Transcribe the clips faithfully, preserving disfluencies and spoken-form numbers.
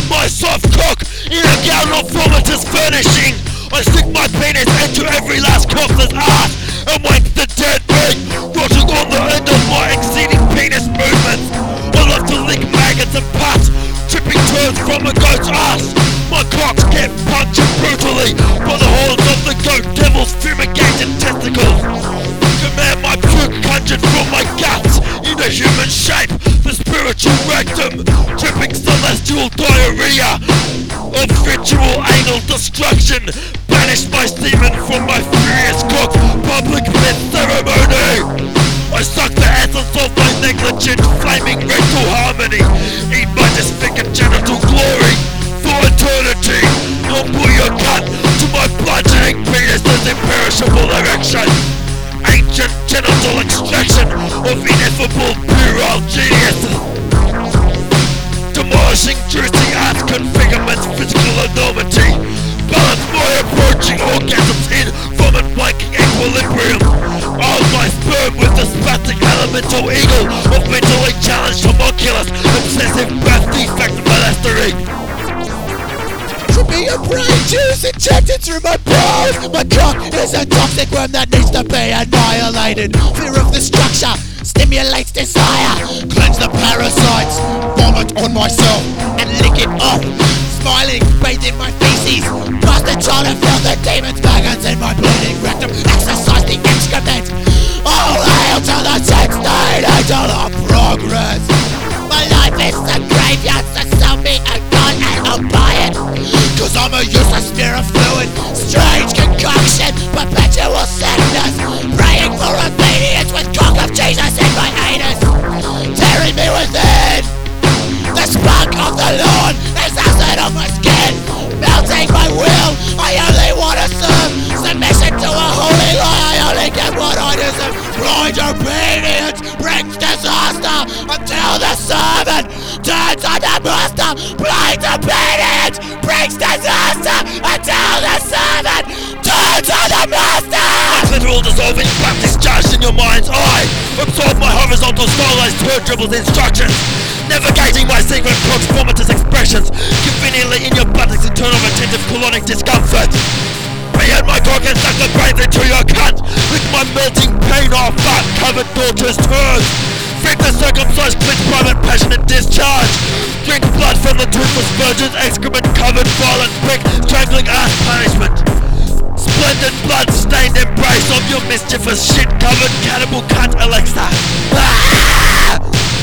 my soft cock in a gown of vomitous furnishing. I stick my penis into every last corpse's ass and wank the dead meat rotting on the end of my exceeding penis movements. I love to lick maggots and pus tripping turds from a goat's ass. My cocks get punctured brutally by the horns of the goat devil's fumigated testicles. Command my puke conjured from my guts in a human shape, the spiritual rectum, dripping celestial diarrhea of ritual anal destruction. Banish my semen from my furious cock, public myth ceremony. I suck the essence of my negligent flaming rectal harmony, eat my disfigured genital glory for eternity. I'll pull your cut to my bludgeoning penis's imperishable erection. Ancient genital extraction of ineffable puerile genius, demolishing juicy ass configurements, physical enormity. Balance my approaching orgasms in vomit wanking equilibrium. Arm my sperm with the spastic elemental eagle of mentally challenged homunculus, obsessive breath defect molestery. Be a brain juice injected through my balls. My cock is a toxic worm that needs to be annihilated. Fear of the structure stimulates desire. Cleanse the parasites, vomit on myself and lick it off. Smiling, bathed in my feces, bastard trying to fill the demon's maggots in my bleeding rectum. Exercise the excrement. All hail to the sixteen-eighty progress. My life is a graveyard, so sell me a gun and I'll buy it. Cause I'm a useless smear of fluid, strange concoction, perpetual sickness, praying for obedience with cock of Jesus in my anus, tearing me within. The spark of the Lord is acid on my skin, melting my will. I only want to serve, submission to a holy lie. I only get what I deserve. Blind obedience brings disaster until the servant turns on the master. Blind obedience brings disaster until the servant turns on the master. Literal dissolving back discharged in your mind's eye. Absorb my horizontal stylized turd dribbles instructions, navigating my secret cock's vomitous expressions, conveniently in your buttocks in turn of attentive colonic discomfort. Behead my cock and suck the brains into your cunt, lick my melting pain off fat covered daughter's turds. Drink the circumcised clit's private passionate discharge. Drink blood from the toothless virgin's excrement covered violent prick, strangling ass punishment. Splendid blood-stained embrace of your mischievous shit-covered cannibal cunt Alexa. Ah!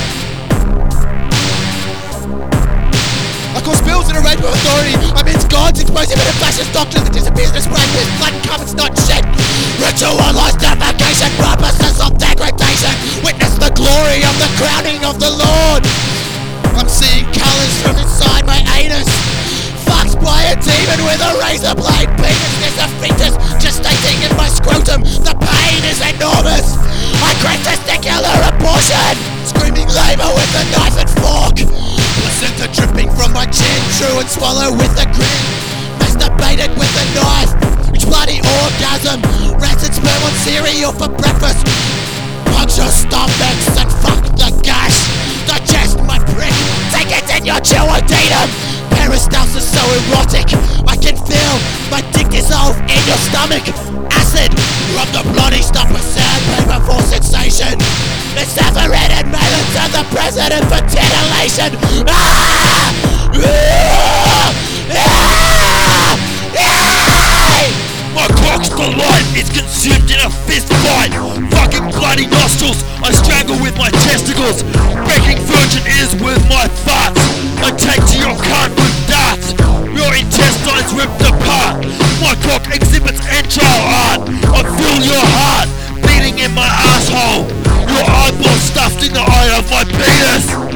I cause spills in a rainbow authority. Amidst gods exposing a fascist doctrine that disappears in a spray with blood and covers not shed. Ritualized defecation, purposes of degradation. Witness the glory of the crowning of the Lord. I'm seeing colours from inside my anus. Fucked by a demon with a razor blade penis. There's a fetus gestating in my scrotum. The pain is enormous. I crave testicular abortion. Screaming labour with a knife and fork. Placenta dripping from my chin. Chew and swallow with a grin. Masturbated with a knife. Which bloody orgasm. Rancid sperm on cereal for breakfast. Punch your stomachs and fuck the gas. Digest my prick. Take it in your duodenum. Peristalsis so erotic. I can feel my dick dissolve in your stomach. Acid. Rub the bloody stuff with sandpaper for sensation. It's separated mail to the president for titillation. Ah! Ah! Ah! Ah! My cock's delight is consumed in a fist fight. Fucking bloody nostrils, I strangle with my testicles. Breaking virgin ears with my farts. I take to your cunt with darts. Your intestines ripped apart. My cock exhibits entrail art. I feel your heart beating in my asshole. Your eyeball stuffed in the eye of my penis.